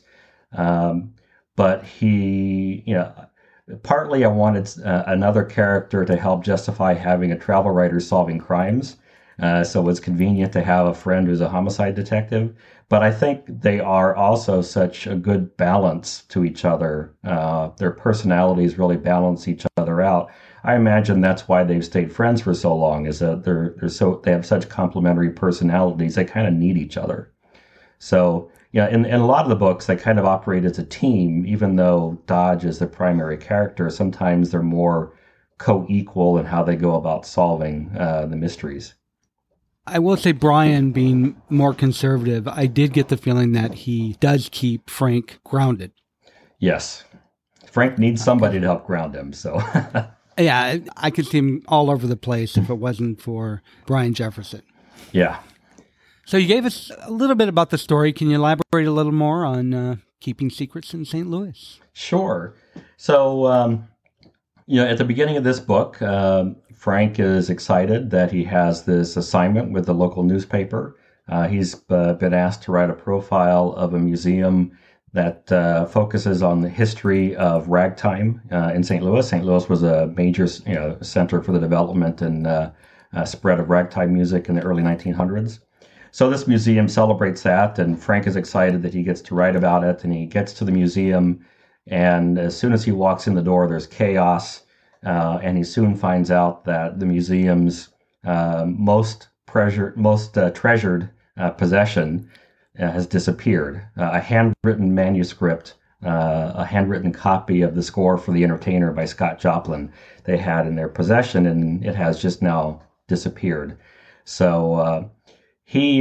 But he, partly I wanted another character to help justify having a travel writer solving crimes. So it's convenient to have a friend who's a homicide detective. But I think they are also such a good balance to each other. Their personalities really balance each other out. I imagine that's why they've stayed friends for so long, is that they have such complementary personalities. They kind of need each other. So, in a lot of the books, they kind of operate as a team, even though Dodge is the primary character. Sometimes they're more co-equal in how they go about solving the mysteries. I will say, Brian being more conservative, I did get the feeling that he does keep Frank grounded. Yes. Frank needs somebody to help ground him, so... Yeah, I could see him all over the place if it wasn't for Brian Jefferson. Yeah. So you gave us a little bit about the story. Can you elaborate a little more on Keeping Secrets in St. Louis? Sure. So, at the beginning of this book, Frank is excited that he has this assignment with the local newspaper. He's been asked to write a profile of a museum that focuses on the history of ragtime in St. Louis. St. Louis was a major center for the development and spread of ragtime music in the early 1900s. So this museum celebrates that, and Frank is excited that he gets to write about it, and he gets to the museum, and as soon as he walks in the door, there's chaos, and he soon finds out that the museum's most treasured possession has disappeared. A handwritten manuscript, a handwritten copy of the score for The Entertainer by Scott Joplin they had in their possession, and it has just now disappeared. So he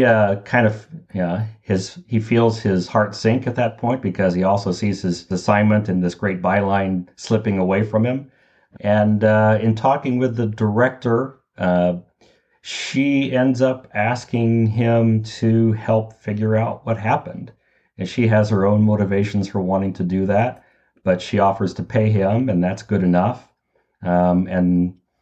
he feels his heart sink at that point, because he also sees his assignment and this great byline slipping away from him. And in talking with the director, she ends up asking him to help figure out what happened. And she has her own motivations for wanting to do that, but she offers to pay him, and that's good enough. And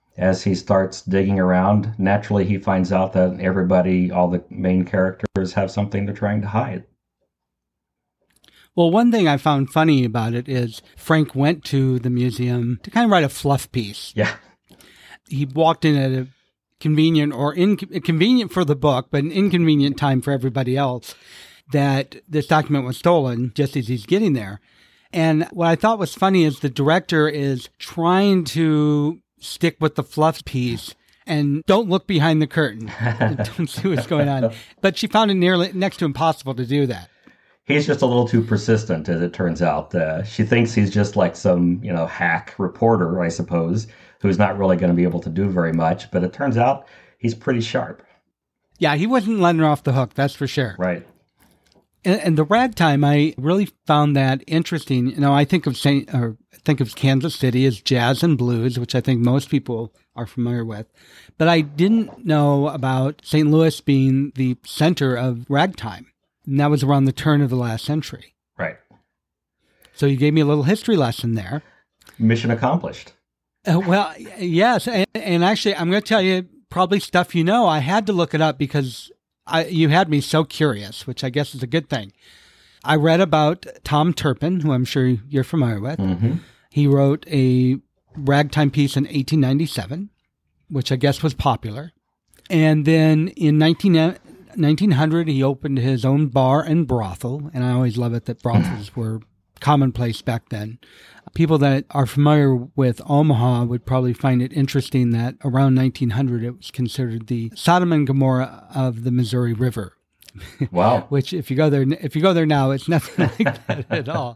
as he starts digging around, naturally he finds out that all the main characters have something they're trying to hide. Well, one thing I found funny about it is Frank went to the museum to kind of write a fluff piece. Yeah. He walked in at a convenient or inconvenient for the book, but an inconvenient time for everybody else, that this document was stolen just as he's getting there. And what I thought was funny is the director is trying to stick with the fluff piece and don't look behind the curtain. Don't see what's going on. But she found it next to impossible to do that. He's just a little too persistent, as it turns out. She thinks he's just like some, hack reporter, I suppose, who's not really going to be able to do very much. But it turns out he's pretty sharp. Yeah, he wasn't letting her off the hook, that's for sure. Right. And the ragtime, I really found that interesting. I think of Kansas City as jazz and blues, which I think most people are familiar with. But I didn't know about St. Louis being the center of ragtime. And that was around the turn of the last century. Right. So you gave me a little history lesson there. Mission accomplished. Well, yes. And actually, I'm going to tell you probably stuff I had to look it up because you had me so curious, which I guess is a good thing. I read about Tom Turpin, who I'm sure you're familiar with. Mm-hmm. He wrote a ragtime piece in 1897, which I guess was popular. And then in 1900, he opened his own bar and brothel. And I always love it that brothels were commonplace back then. People that are familiar with Omaha would probably find it interesting that around 1900, it was considered the Sodom and Gomorrah of the Missouri River. Wow. Which if you go there now, it's nothing like that at all.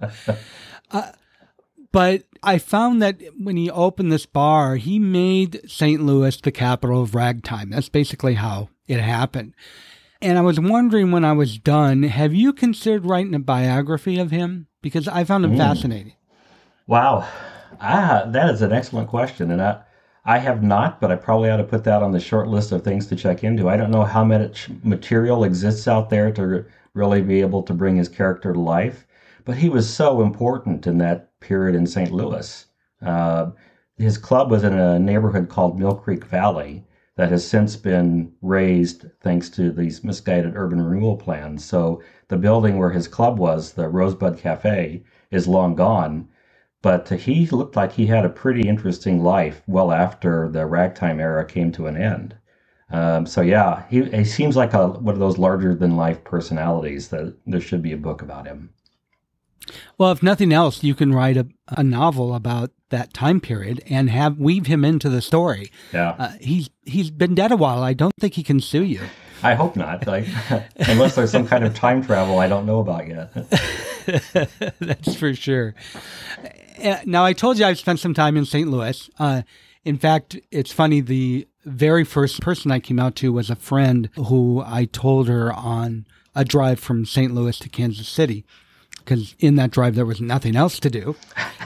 But I found that when he opened this bar, he made St. Louis the capital of ragtime. That's basically how it happened. And I was wondering when I was done, have you considered writing a biography of him? Because I found him fascinating. Wow. That is an excellent question. And I have not, but I probably ought to put that on the short list of things to check into. I don't know how much material exists out there to really be able to bring his character to life, but he was so important in that period in St. Louis. His club was in a neighborhood called Mill Creek Valley that has since been razed thanks to these misguided urban renewal plans. So the building where his club was, the Rosebud Cafe, is long gone. But he looked like he had a pretty interesting life well after the ragtime era came to an end. He seems like one of those larger-than-life personalities that there should be a book about him. Well, if nothing else, you can write a novel about that time period and weave him into the story. Yeah, he's been dead a while. I don't think he can sue you. I hope not. Unless there's some kind of time travel I don't know about yet. That's for sure. Now, I told you I've spent some time in St. Louis. In fact, it's funny, the very first person I came out to was a friend who I told her on a drive from St. Louis to Kansas City, because in that drive there was nothing else to do.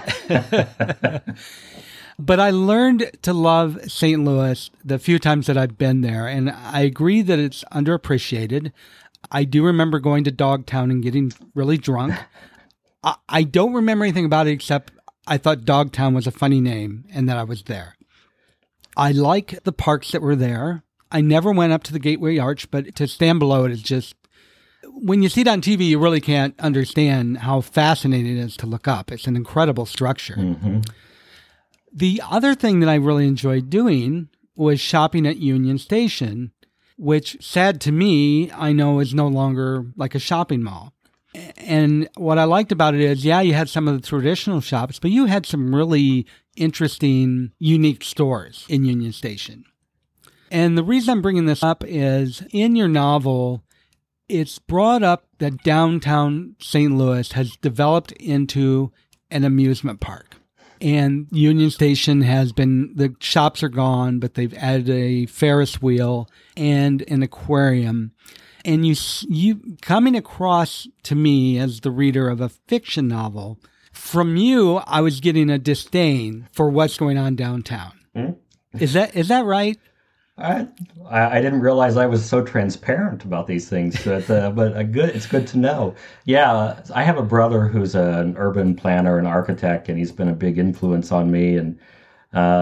But I learned to love St. Louis the few times that I've been there, and I agree that it's underappreciated. I do remember going to Dogtown and getting really drunk. I don't remember anything about it except I thought Dogtown was a funny name and that I was there. I like the parks that were there. I never went up to the Gateway Arch, but to stand below it is just, when you see it on TV, you really can't understand how fascinating it is to look up. It's an incredible structure. Mm-hmm. The other thing that I really enjoyed doing was shopping at Union Station, which, sad to me, I know is no longer like a shopping mall. And what I liked about it is, you had some of the traditional shops, but you had some really interesting, unique stores in Union Station. And the reason I'm bringing this up is, in your novel, it's brought up that downtown St. Louis has developed into an amusement park. And Union Station the shops are gone, but they've added a Ferris wheel and an aquarium. And you coming across to me as the reader of a fiction novel, from you, I was getting a disdain for what's going on downtown. Mm-hmm. Is that right? I didn't realize I was so transparent about these things, but it's good to know. Yeah, I have a brother who's an urban planner and architect, and he's been a big influence on me. And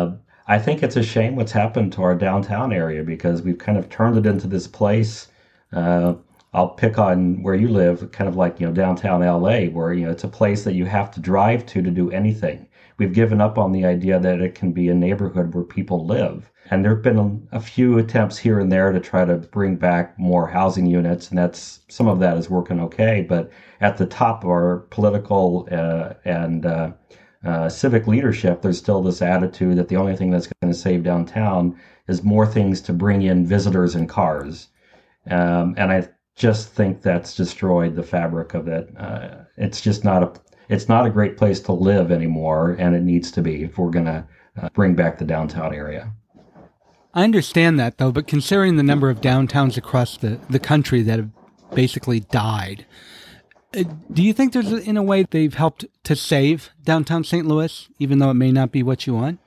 I think it's a shame what's happened to our downtown area because we've kind of turned it into this place. I'll pick on where you live, kind of like, downtown LA, where, it's a place that you have to drive to do anything. We've given up on the idea that it can be a neighborhood where people live. And there have been a few attempts here and there to try to bring back more housing units, and some of that is working okay. But at the top of our political and civic leadership, there's still this attitude that the only thing that's going to save downtown is more things to bring in visitors and cars. And I just think that's destroyed the fabric of it. It's just it's not a great place to live anymore, and it needs to be if we're going to bring back the downtown area. I understand that, though, but considering the number of downtowns across the country that have basically died, do you think there's, in a way, they've helped to save downtown St. Louis, even though it may not be what you want?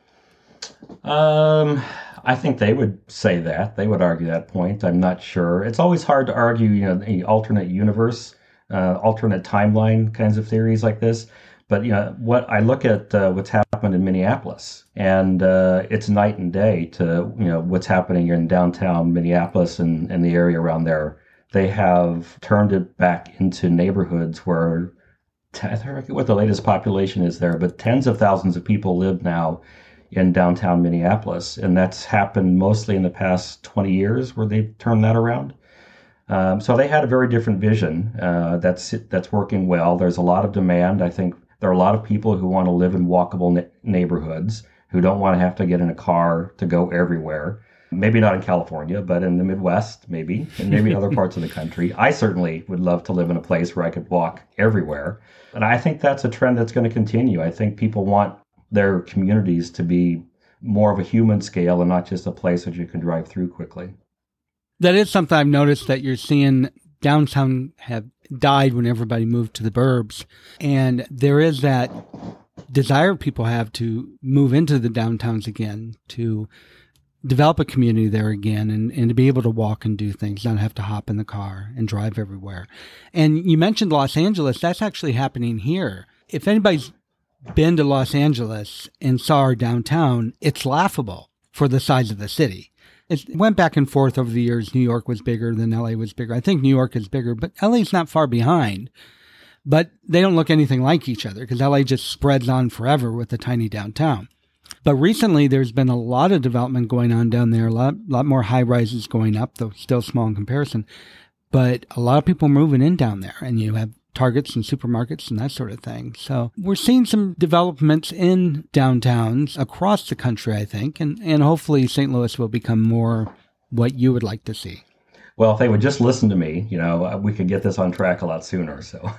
I think they would say that. They would argue that point. I'm not sure. It's always hard to argue, the alternate universe, alternate timeline kinds of theories like this. But what I look at what's happened in Minneapolis, and it's night and day to what's happening in downtown Minneapolis and the area around there. They have turned it back into neighborhoods where I forget what the latest population is there, but tens of thousands of people live now in downtown Minneapolis, and that's happened mostly in the past 20 years where they've turned that around. So they had a very different vision that's working well. There's a lot of demand. I think there are a lot of people who want to live in walkable neighborhoods, who don't want to have to get in a car to go everywhere. Maybe not in California, but in the Midwest, maybe, and maybe other parts of the country. I certainly would love to live in a place where I could walk everywhere. And I think that's a trend that's going to continue. I think people want their communities to be more of a human scale and not just a place that you can drive through quickly. That is something I've noticed, that you're seeing downtown have died when everybody moved to the burbs. And there is that desire people have to move into the downtowns again, to develop a community there again, and to be able to walk and do things, not have to hop in the car and drive everywhere. And you mentioned Los Angeles. That's actually happening here. If anybody's been to Los Angeles and saw our downtown, it's laughable for the size of the city. It went back and forth over the years. New York was bigger, then LA was bigger. I think New York is bigger, but LA's not far behind. But they don't look anything like each other because LA just spreads on forever with a tiny downtown. But recently, there's been a lot of development going on down there, a lot more high-rises going up, though still small in comparison. But a lot of people moving in down there, and you have Targets and supermarkets and that sort of thing. So we're seeing some developments in downtowns across the country, I think, and hopefully St. Louis will become more what you would like to see. Well, if they would just listen to me, we could get this on track a lot sooner. So,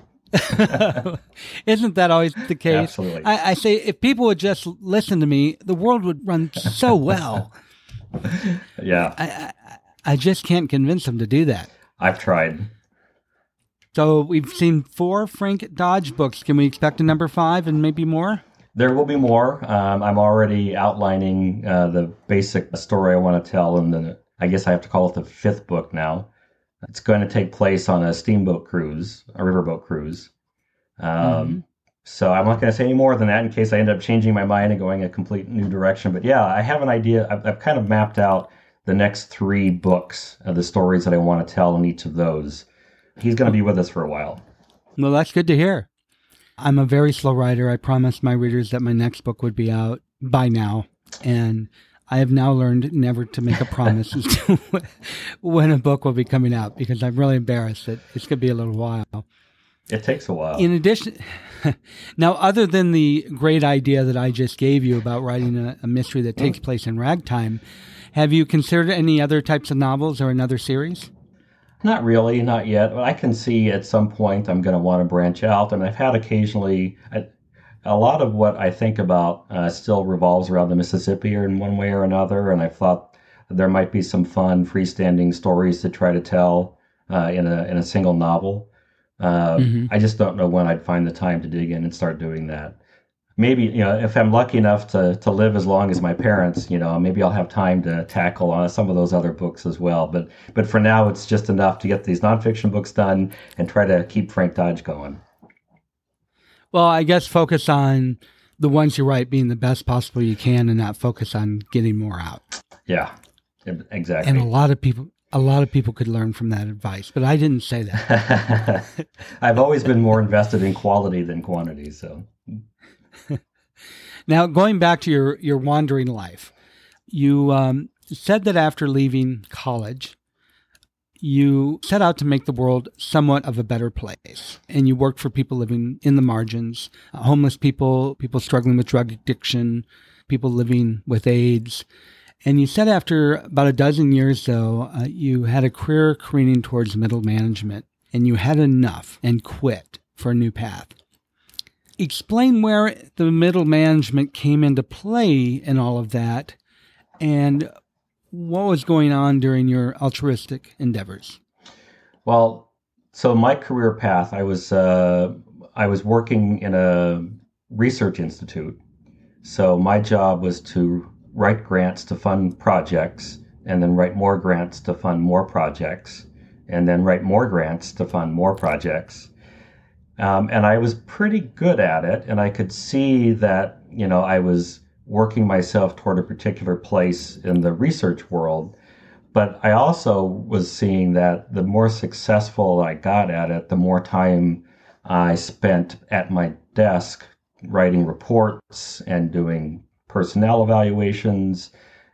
isn't that always the case? Absolutely. I say if people would just listen to me, the world would run so well. Yeah. I just can't convince them to do that. I've tried. So we've seen 4 Frank Dodge books. Can we expect a number 5 and maybe more? There will be more. I'm already outlining the basic story I want to tell, and I guess I have to call it the 5th book now. It's going to take place on a steamboat cruise, a riverboat cruise. So I'm not going to say any more than that in case I end up changing my mind and going a complete new direction. But yeah, I have an idea. I've kind of mapped out the next 3 books of the stories that I want to tell in each of those. He's going to be with us for a while. Well, that's good to hear. I'm a very slow writer. I promised my readers that my next book would be out by now. And I have now learned never to make a promise as to when a book will be coming out, because I'm really embarrassed that it's going to be a little while. It takes a while. In addition, now, other than the great idea that I just gave you about writing a mystery that takes place in ragtime, have you considered any other types of novels or another series? Not really, not yet. But I can see at some point I'm going to want to branch out. And I've had occasionally, a lot of what I think about still revolves around the Mississippi in one way or another. And I thought there might be some fun freestanding stories to try to tell in a single novel. I just don't know when I'd find the time to dig in and start doing that. Maybe, if I'm lucky enough to live as long as my parents, maybe I'll have time to tackle some of those other books as well. But for now, it's just enough to get these nonfiction books done and try to keep Frank Dodge going. Well, I guess focus on the ones you write being the best possible you can and not focus on getting more out. Yeah, exactly. And a lot of people could learn from that advice, but I didn't say that. I've always been more invested in quality than quantity. So now going back to your wandering life, you said that after leaving college, you set out to make the world somewhat of a better place. And you worked for people living in the margins, homeless people, people struggling with drug addiction, people living with AIDS. And you said after about a dozen years, though, you had a career careening towards middle management, and you had enough and quit for a new path. Explain where the middle management came into play in all of that, and what was going on during your altruistic endeavors? Well, so my career path, I was working in a research institute. So my job was to write grants to fund projects, and then write more grants to fund more projects, and then write more grants to fund more projects. And I was pretty good at it, and I could see that, I was working myself toward a particular place in the research world. But I also was seeing that the more successful I got at it, the more time I spent at my desk writing reports and doing personnel evaluations,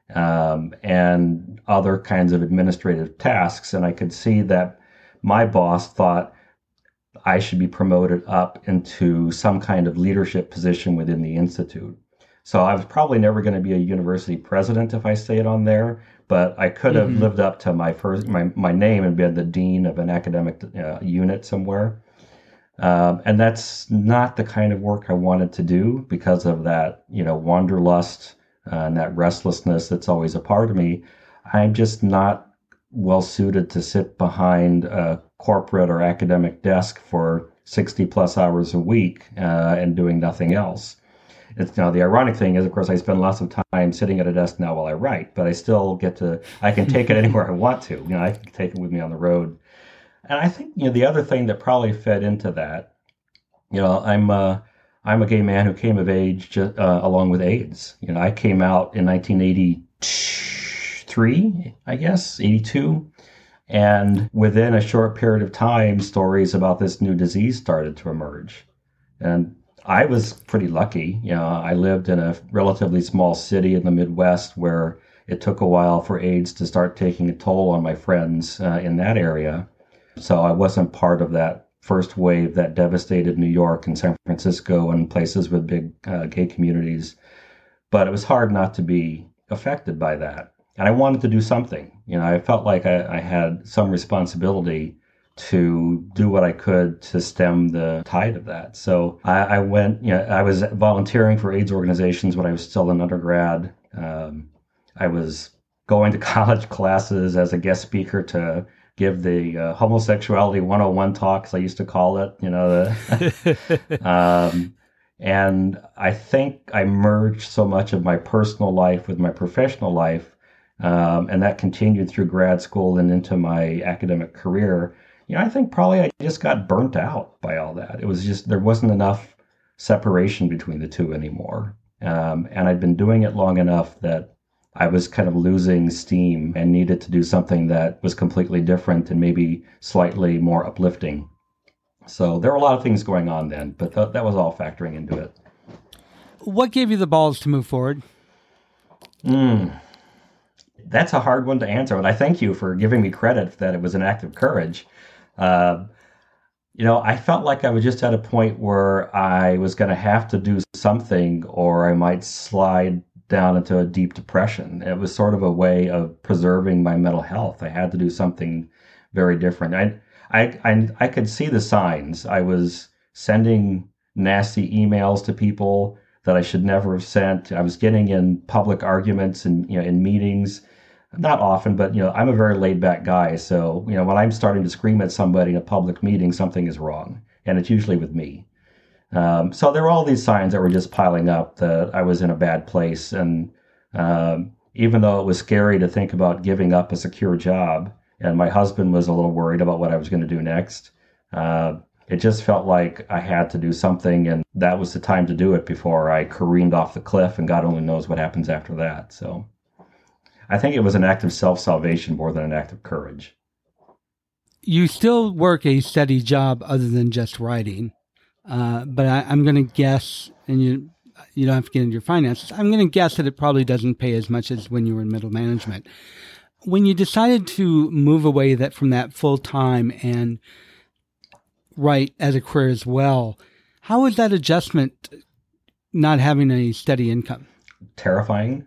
and other kinds of administrative tasks. And I could see that my boss thought I should be promoted up into some kind of leadership position within the Institute. So I was probably never going to be a university president if I stayed on there, but I could have lived up to my name and been the dean of an academic unit somewhere. And that's not the kind of work I wanted to do because of that, wanderlust and that restlessness that's always a part of me. I'm just not well suited to sit behind a corporate or academic desk for 60 plus hours a week and doing nothing else. It's the ironic thing is, of course, I spend lots of time sitting at a desk now while I write, but I still I can take it anywhere I want to. I can take it with me on the road. And I think, the other thing that probably fed into that, I'm a gay man who came of age along with AIDS. I came out in 1983, I guess, 82. And within a short period of time, stories about this new disease started to emerge. And I was pretty lucky. I lived in a relatively small city in the Midwest where it took a while for AIDS to start taking a toll on my friends in that area. So I wasn't part of that first wave that devastated New York and San Francisco and places with big gay communities. But it was hard not to be affected by that. And I wanted to do something. I felt like I had some responsibility to do what I could to stem the tide of that. So I went, I was volunteering for AIDS organizations when I was still an undergrad. I was going to college classes as a guest speaker to give the homosexuality 101 talks, I used to call it, and I think I merged so much of my personal life with my professional life, and that continued through grad school and into my academic career. I think probably I just got burnt out by all that. It was just, there wasn't enough separation between the two anymore. And I'd been doing it long enough that I was kind of losing steam and needed to do something that was completely different and maybe slightly more uplifting. So there were a lot of things going on then, but that was all factoring into it. What gave you the balls to move forward? That's a hard one to answer, but I thank you for giving me credit that it was an act of courage. I felt like I was just at a point where I was going to have to do something or I might slide down into a deep depression. It was sort of a way of preserving my mental health. I had to do something very different. I could see the signs. I was sending nasty emails to people that I should never have sent. I was getting in public arguments and in meetings. Not often, but I'm a very laid back guy. So when I'm starting to scream at somebody in a public meeting, something is wrong, and it's usually with me. So there were all these signs that were just piling up that I was in a bad place. And even though it was scary to think about giving up a secure job, and my husband was a little worried about what I was going to do next, it it just felt like I had to do something, and that was the time to do it before I careened off the cliff, and God only knows what happens after that. So I think it was an act of self-salvation more than an act of courage. You still work a steady job other than just writing, but I'm going to guess, and you don't have to get into your finances, I'm going to guess that it probably doesn't pay as much as when you were in middle management. When you decided to move away from that full-time and write as a career as well, how was that adjustment, not having a steady income? Terrifying.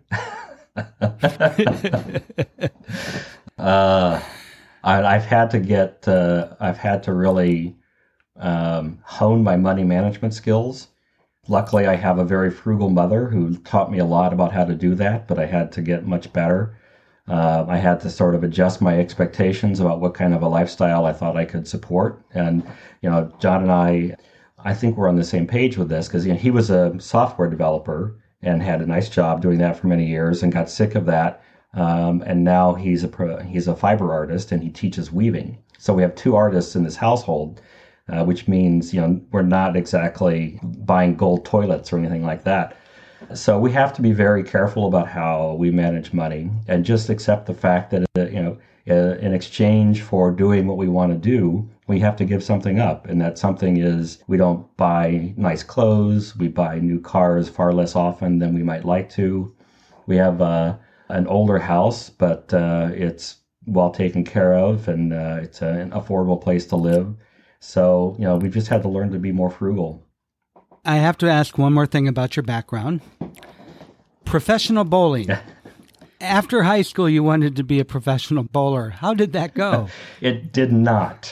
I've had to really hone my money management skills. Luckily, I have a very frugal mother who taught me a lot about how to do that, but I had to get much better. I had to sort of adjust my expectations about what kind of a lifestyle I thought I could support. And, John and I think we're on the same page with this, because he was a software developer and had a nice job doing that for many years and got sick of that. And now he's a fiber artist, and he teaches weaving. So we have two artists in this household, which means, we're not exactly buying gold toilets or anything like that. So we have to be very careful about how we manage money and just accept the fact that, in exchange for doing what we want to do, we have to give something up. And that something is, we don't buy nice clothes. We buy new cars far less often than we might like to. We have an older house, but it's well taken care of, and it's an affordable place to live. So, we've just had to learn to be more frugal. I have to ask one more thing about your background. Professional bowling. After high school, you wanted to be a professional bowler. How did that go? It did not.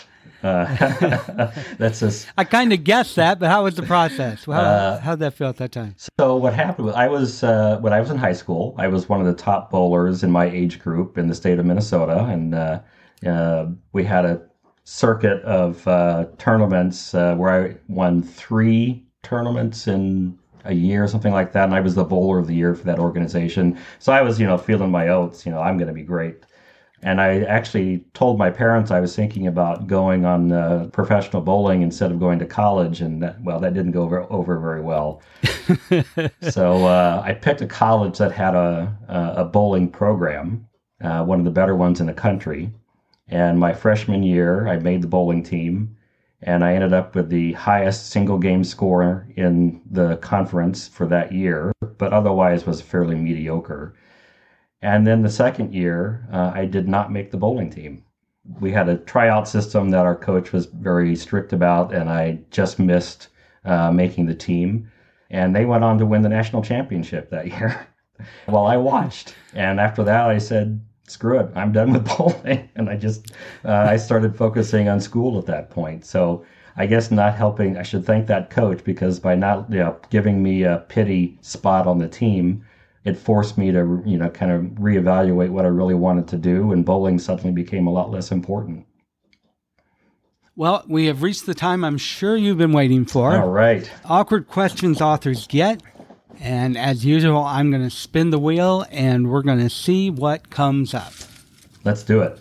I kind of guessed that, but how was the process? How did that feel at that time? So what happened was, when I was in high school, I was one of the top bowlers in my age group in the state of Minnesota, and we had a circuit of tournaments where I won 3 tournaments in a year, something like that, and I was the bowler of the year for that organization. So I was, feeling my oats, I'm going to be great. And I actually told my parents I was thinking about going on professional bowling instead of going to college, and that didn't go over very well. So I picked a college that had a bowling program, one of the better ones in the country. And my freshman year, I made the bowling team, and I ended up with the highest single game score in the conference for that year, but otherwise was fairly mediocre. And then the second year, I did not make the bowling team. We had a tryout system that our coach was very strict about, and I just missed making the team. And they went on to win the national championship that year while I watched. And after that, I said, screw it, I'm done with bowling. And I started focusing on school at that point. So I guess not helping, I should thank that coach, because by not giving me a pity spot on the team, it forced me to kind of reevaluate what I really wanted to do, and bowling suddenly became a lot less important. Well, we have reached the time I'm sure you've been waiting for. All right. Awkward questions authors get. And as usual, I'm going to spin the wheel, and we're going to see what comes up. Let's do it.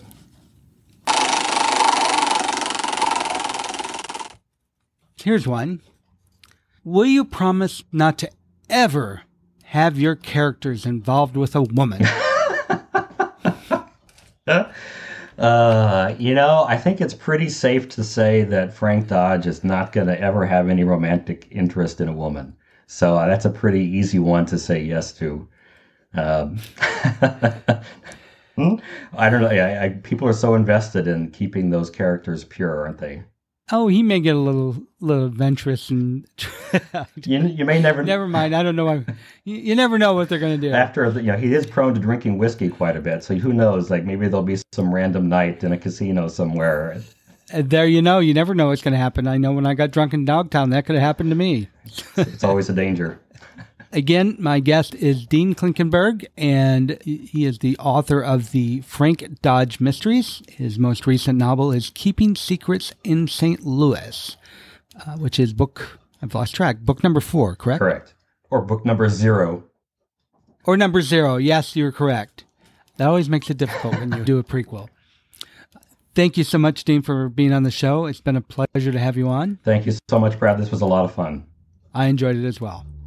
Here's one. Will you promise not to ever have your characters involved with a woman? I think it's pretty safe to say that Frank Dodge is not going to ever have any romantic interest in a woman. So that's a pretty easy one to say yes to. I don't know. People are so invested in keeping those characters pure, aren't they? Oh, he may get a little adventurous, and you may never. Never mind. I don't know. You never know what they're going to do. After he is prone to drinking whiskey quite a bit, so who knows? Like maybe there'll be some random night in a casino somewhere. There, you never know what's going to happen. I know when I got drunk in Dogtown, that could have happened to me. It's always a danger. Again, my guest is Dean Klinkenberg, and he is the author of the Frank Dodge Mysteries. His most recent novel is Keeping Secrets in St. Louis, which is I've lost track, book number 4, correct? Correct. Or book number 0. Or number 0. Yes, you're correct. That always makes it difficult when you do a prequel. Thank you so much, Dean, for being on the show. It's been a pleasure to have you on. Thank you so much, Brad. This was a lot of fun. I enjoyed it as well.